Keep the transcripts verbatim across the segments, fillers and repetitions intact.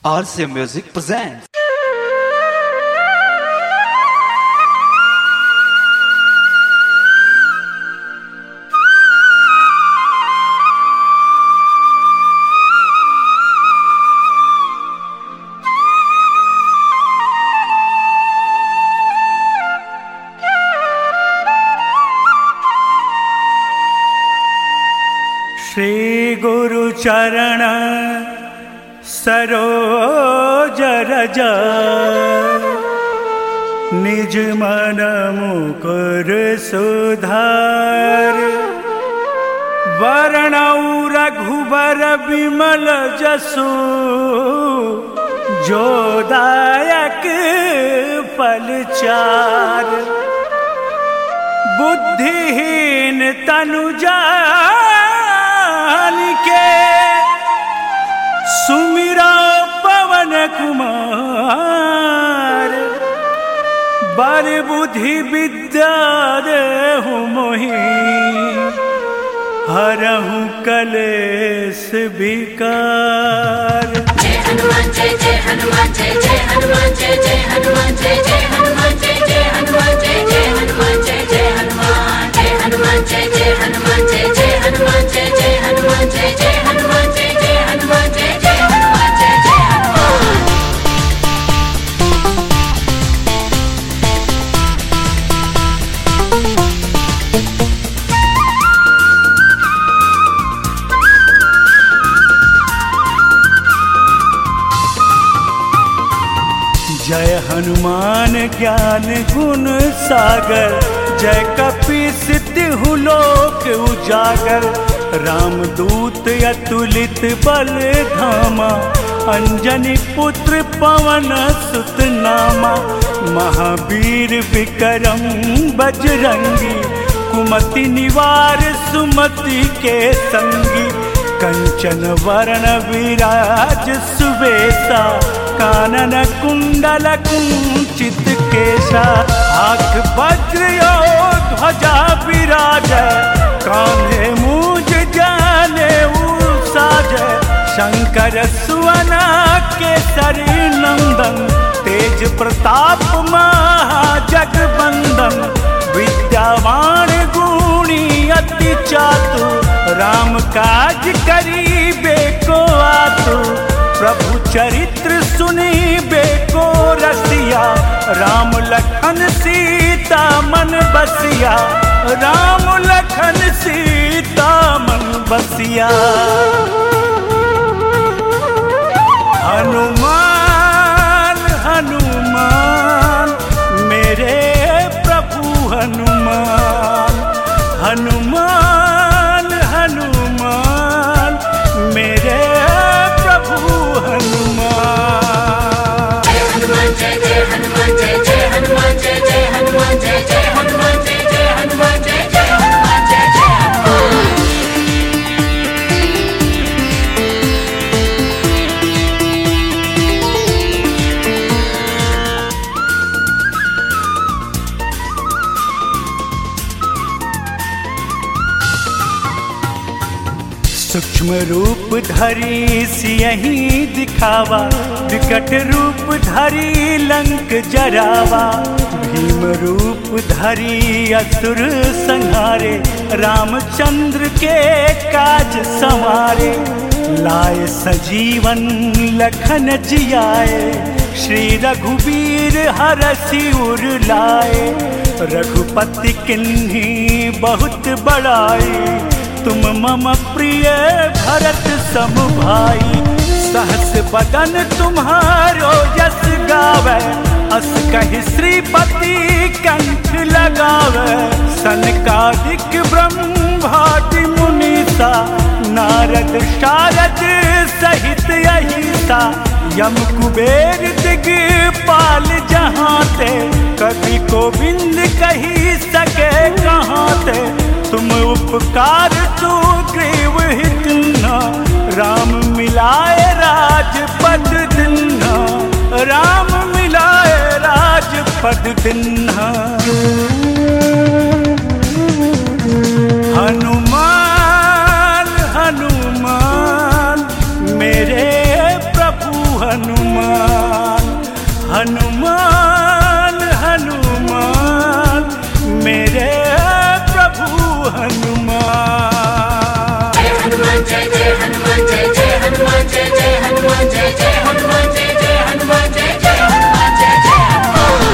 R C M Music presents. Shri गुरु चरण सरोज रज निज मन मुकुर सुधार वरणौ रघुबर विमल जसु जो दायक फलचार बुद्धिहीन तनु जान के सुमिरा पवन कुमार बर बुद्धि विद्या देहु मोहि हरहु कलेश विकार। जय हनुमान जय जय हनुमान जय जय हनुमान जय जय हनुमान जय जय हनुमान जय जय हनुमान जय जय हनुमान जय जय हनुमान जय हनुमान जय जय हनुमान जय जय हनुमान जय जय हनुमान जय जय हनुमान जय जय हनुमान जय जय हनुमान जय जय हनुमान। जय हनुमान ज्ञान गुण सागर जय कपीस तिहु लोक उजागर रामदूत अतुलित बल धामा अंजनी पुत्र पवन सुत नामा महावीर विक्रम बजरंगी कुमति निवार सुमति के संगी कंचन वरण विराज सुवेशा कानन कुंडल कुंचित केशा आँख वज्र ध्वजा विराज कान्हे मूज जाने साज शंकर सुवन केसरी नंदन तेज प्रताप महाजगबंदन विद्यावान गुणी अति चातु राम काज करीबे को आतु प्रभु चरित्र सुनीबे को रसिया राम लखन सीता मन बसिया राम लखन सीता मन बसिया। हनुमान हनुमान मेरे प्रभु हनुमान हनुमान हनुमान मेरे प्रभु हनुमान। जय हनुमान जय जय हनुमान जय जय हनुमान जय जय हनुमान जय जय हनुमान जय जय हनुमान जय जय हनुमान जय जय हनुमान। सूक्ष्म रूप धरी सियहि दिखावा विकट रूप धरी लंक जरावा भीम रूप धरी असुर संहारे रामचंद्र के काज संवारे लाए सजीवन लखन जियाए श्री रघुवीर हरषि उर लाए रघुपति किन्ही बहुत बड़ाई तुम मम प्रिय भरत सम भाई सहस बदन तुम्हारो यश गावे अस कहि श्रीपति कंठ लगावे सनकादिक ब्रह्मादि मुनीसा नारद शारद सहित अहिसा यम कुबेर दिगपाल जहाँ ते कवि गोविंद कही सके कहाँ ते तुम उपकार सुग्रीव हितना राम मिलाए राजपद दिन्हा राम मिलाए राजपद दिन्हा। हनुमान हनुमान मेरे प्रभु हनुमान हनुमान हनुमान हनुमान मेरे प्रभु हनुमान। जय हनुमान जय जय हनुमान जय जय हनुमान जय जय हनुमान जय जय हनुमान जय जय हनुमान जय जय हनुमान जय जय हनुमान।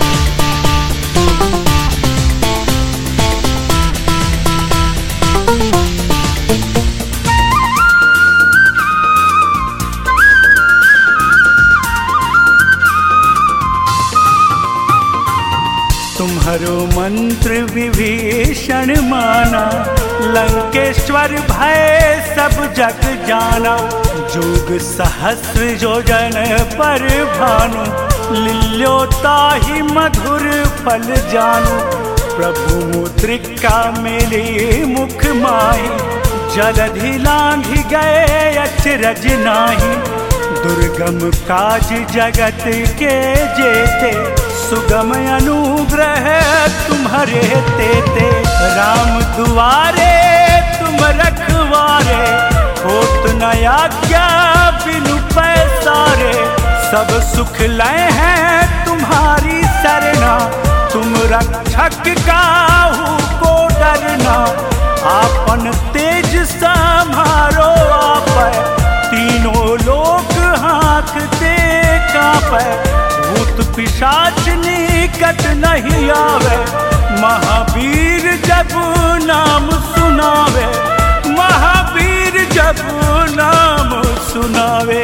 तुम्हारो मंत्र विभीषण माना, लंकेश्वर भय सब जग जाना। जोग सहस्र योजन पर भानु, लील्योताहि मधुर फल जानु। प्रभु मुद्रिका मेली मुख माही, जलधि लांघि गए अचरज नाही। दुर्गम काज जगत के जेते, सुगम अनुग्रह तुम्हारे तेते। राम दुआरे तुम रखवारे, होत न आज्ञा बिनु पैसारे। सब सुख लय हैं तुम्हारी सरना, तुम रक्षक काहू को डरना। आपन तेज सम्हारो आपै, तीनों लोक हाँकते कांपै। भूत पिशाच निकट नहीं आवे, महावीर जब नाम सुनावे। महावीर जब नाम सुनावे।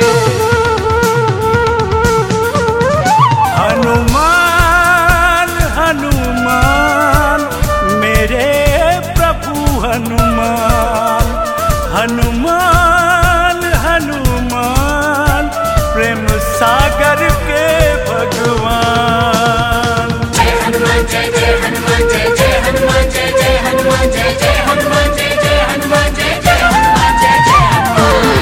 हनुमान हनुमान मेरे प्रभु हनुमान। हनुमान हनुमान प्रेम सागर के भगवान। जय हनुमान जय जय हनुमान जय जय हनुमान जय जय हनुमान जय जय हनुमान जय जय हनुमान जय जय हनुमान जय जय हनुमान।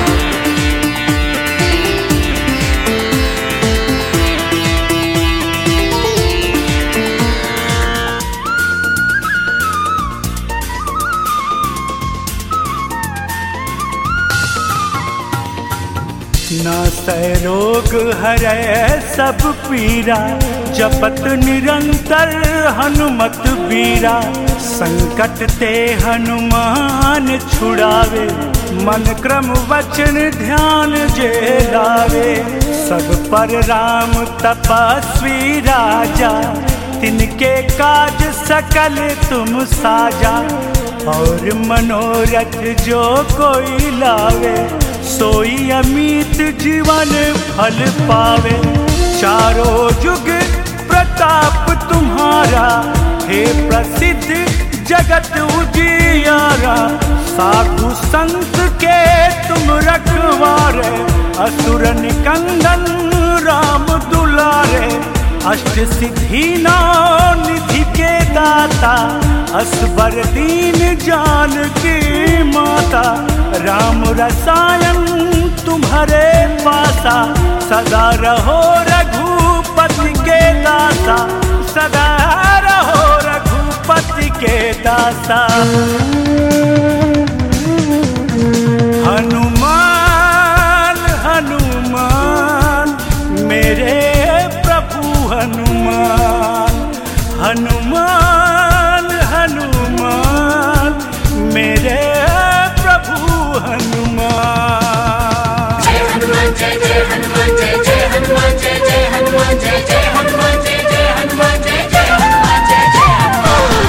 नासै रोग हरै सब पीरा, जपत निरंतर हनुमत बीरा। संकट ते हनुमान छुड़ावे, मन क्रम वचन ध्यान जे लावे। सब पर राम तपस्वी राजा, तिनके काज सकल तुम साजा। और मनोरथ जो कोई लावे, सोई अमित जीवन फल पावे। चारों युग प्रताप तुम्हारा, हे प्रसिद्ध जगत उजियारा। साधु संत के तुम रखवारे, असुर निकंदन राम दुलारे। अष्ट सिद्धि नौ निधि के दाता, असबर दीन जानकी माता। राम रसायन तुम्हारे पासा, सदा रहो रघुपति के दासा। सदा रहो रघुपति के दासा। हनुमान हनुमान मेरे प्रभु हनुमान। हनुमान हनुमान मेरे प्रभु हनुमान। जय हनुमान जय जय हनुमान जय जय हनुमान जय जय हनुमान जय जय हनुमान जय जय हनुमान जय जय हनुमान जय जय हनुमान।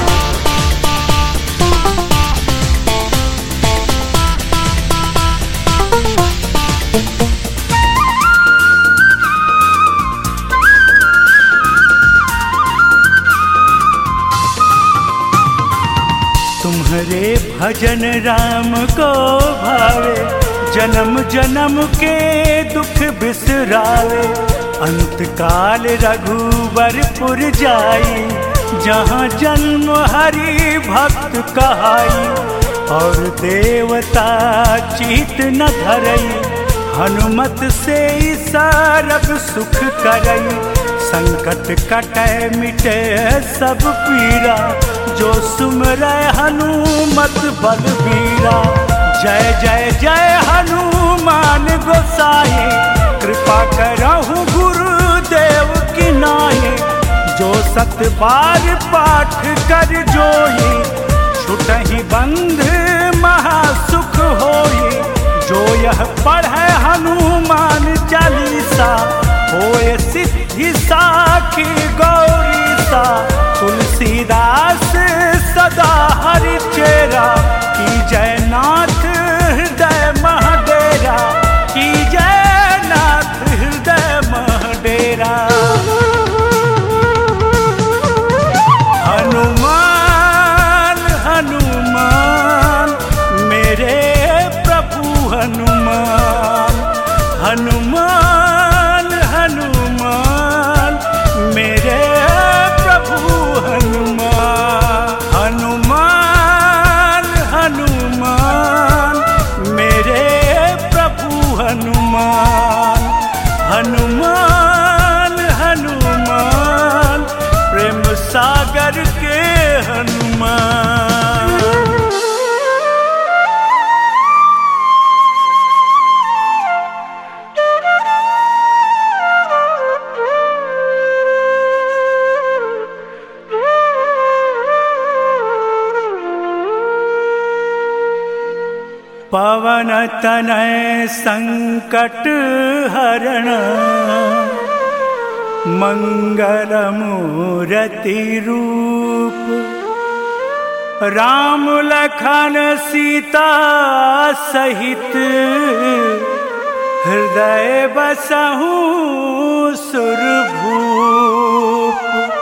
तुम्हारे भजन राम को भावे, जन्म जन्म के दुख बिसरावे। अंत काल रघुबरपुर जाई, जहाँ जन्म हरि भक्त कहाई। और देवता चित न धरई, हनुमत से सरब सुख करई। संकट कटै मिटे सब पीरा, जो सुमरै हनुमत बलबीरा। जय जय जय हनुमान गोसाई, कृपा करहु गुरुदेव की नाये, जो सत बार पाठ कर जोई, छुटहि बंध महासुख होई। जो यह पढ़े हनुमान चालीसा, होए सिद्धि साखी गौरी सा। तुलसीदास सदा हरि चेरा, की जय नाथ हृदय महडेरा, की जय नाथ हृदय महडेरा। हनुमान हनुमान मेरे प्रभु हनुमान, हनुमान हनुमान मेरे प्रभु हनुमान। हनुमान हनुमान मेरे प्रभु हनुमान, हनुमान हनुमान प्रेम सागर के हनुमान। पवन तनय संकट हरण, मंगल मूरति रूप। राम लखन सीता सहित, हृदय बसहु सुरभूप।